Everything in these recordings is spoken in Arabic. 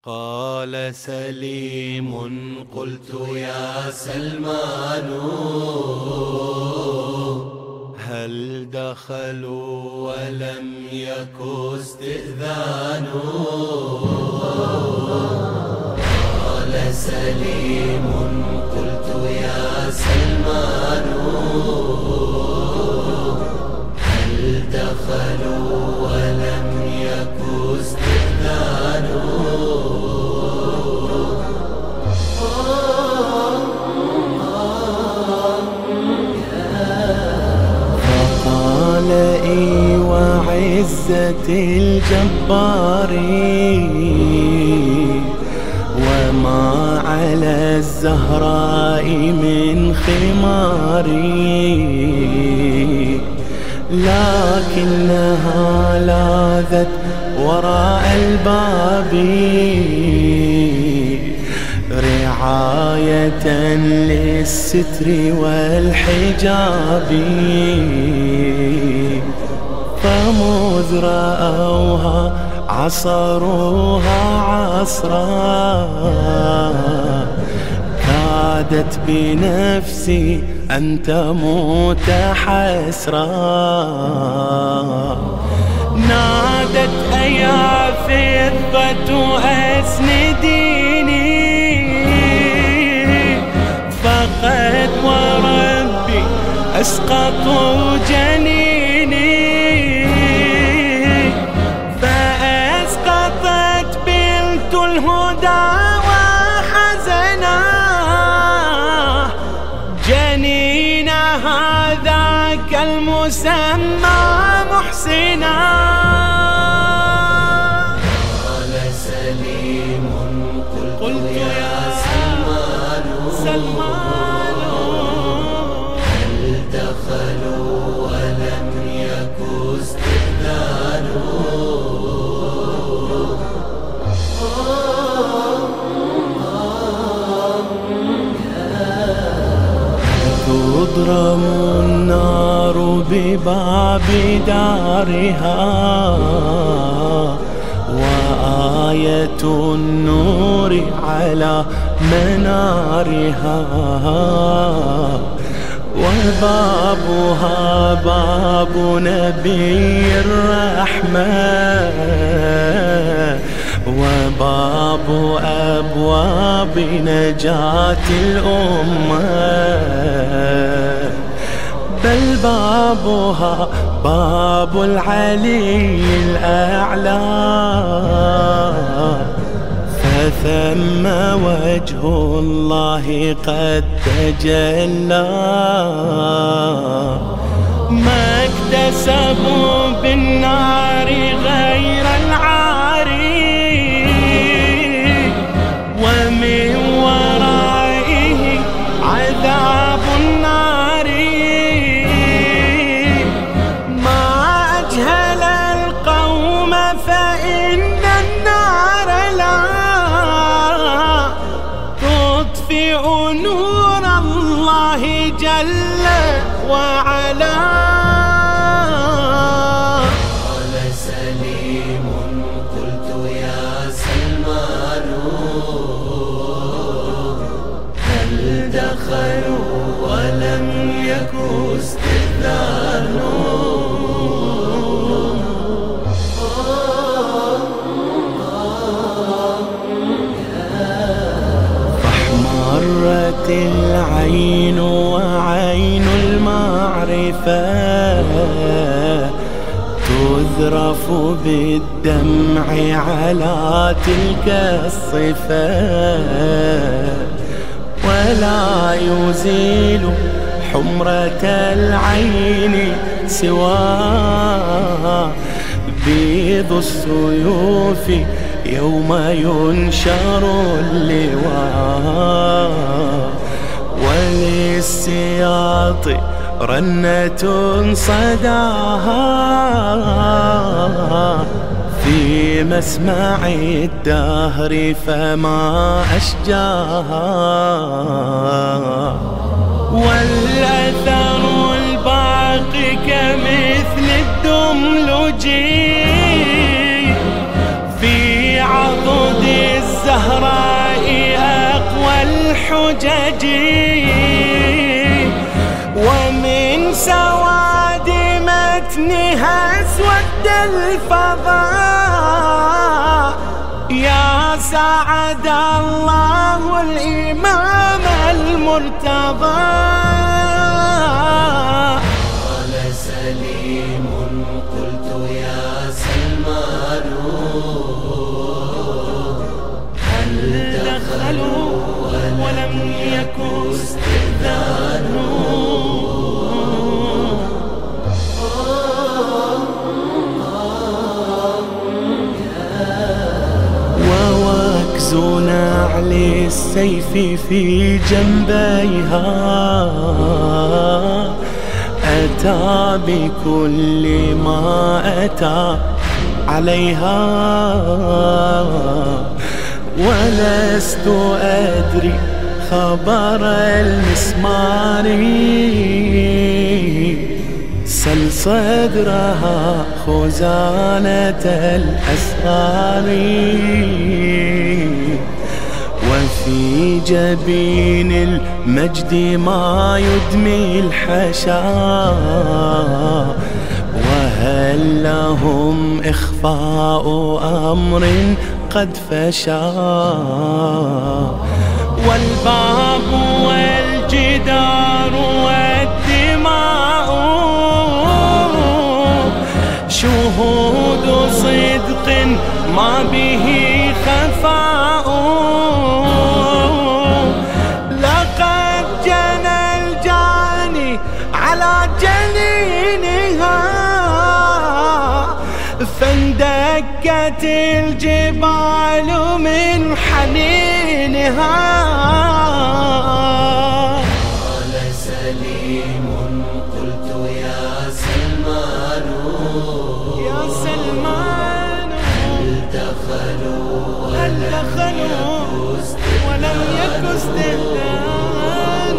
قال سليم قلت يا سلمان هل دخلوا ولم يك استئذان؟ قال سليم قلت يا سلمان هل دخلوا ولم يك استئذان؟ فقال إي وعزة الجبار وما على الزهراء من خماري، لكنها لاذت وراء الباب رعاية للستر والحجاب، فمذ رأوها عصروها عصرا كادت بنفسي أن تموت حسرا، نادت أيا فضة أسنديني فقد وربي أسقطوا جنيني، فأسقطت بنت الهدى وحزنا جنينها ذاك المسمى محسنا. قال سليم قلت يا سلمان هل دخلوا ولم يك استئذان؟ تضرم النار بباب دارها وآية النور على منارها، وبابها باب نبي الرحمة وباب أبواب نجاة الأمة، بل بابها باب العلي الأعلى فثم وجه الله قد تجلى، ما اكتسبوا بالنار غير العاري ومن ورائه عذاب النار، ما أجهل القوم فإن النار لا تطفئ نور الله جل وعلا. قال سليم قلت يا سلمان هل دخلوا ولم يك استئذان؟ فاحمرت العين وعين المعرفة تذرف بالدمع على تلك الصفة، ولا يزيل حمرة العين سوى بيض السيوف يوم ينشر اللواء، وللسياط رنة صداها في مسمع الدهر فما أشجاها، والأثر الباقي كمثل الدملج في عضد الزهراء أقوى الحجج، ومن سواد متنها اسود الفضاء، يا سعد الله الإمام المرتضى. قال سليم قلت يا سلمان هل دخلوا ولم يكن استئذان؟ ووكز نعل السيف في جنبيها، أتى بكل ما أتى عليها، ولست أدري خبر المسمار، سل صدرها خزانة الأسرار، وفي جبين المجد ما يدمي الحشا، وهل لهم إخفاء أمر قد فشا؟ والباب والجدار والدماء شهود صدق ما به خفاء، لقد جنى الجاني على جنينها، فاندكت الجبال من حنينها. قال سليم قلت يا سلمان يا سلمان هل دخلوا ولم يكن استئذان؟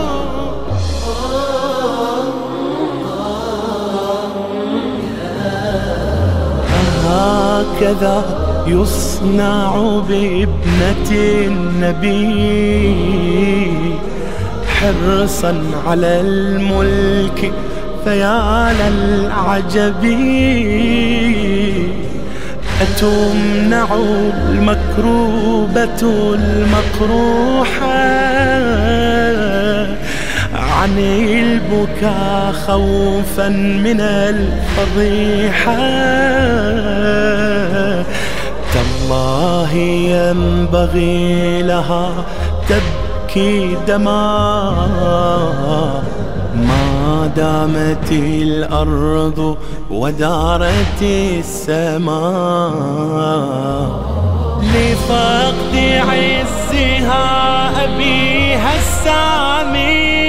هكذا يصنع بابنة النبي، حرصا على الملك فيا للعجب، أتمنع المكروبة المقروحة عن البكاء خوفا من الفضيحة، تالله ينبغي لها تبكي دماء، ما دامت الأرض ودارت السماء، لفقد عزها أبيها السامي،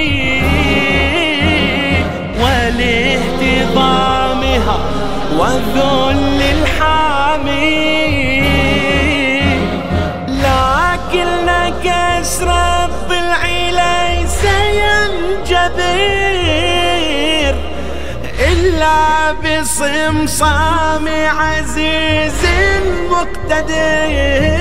ولاهتضامها والذل الحامي، لكن كسر الضلع ليس ينجبر إلا بصمصام عزيز مقتدر.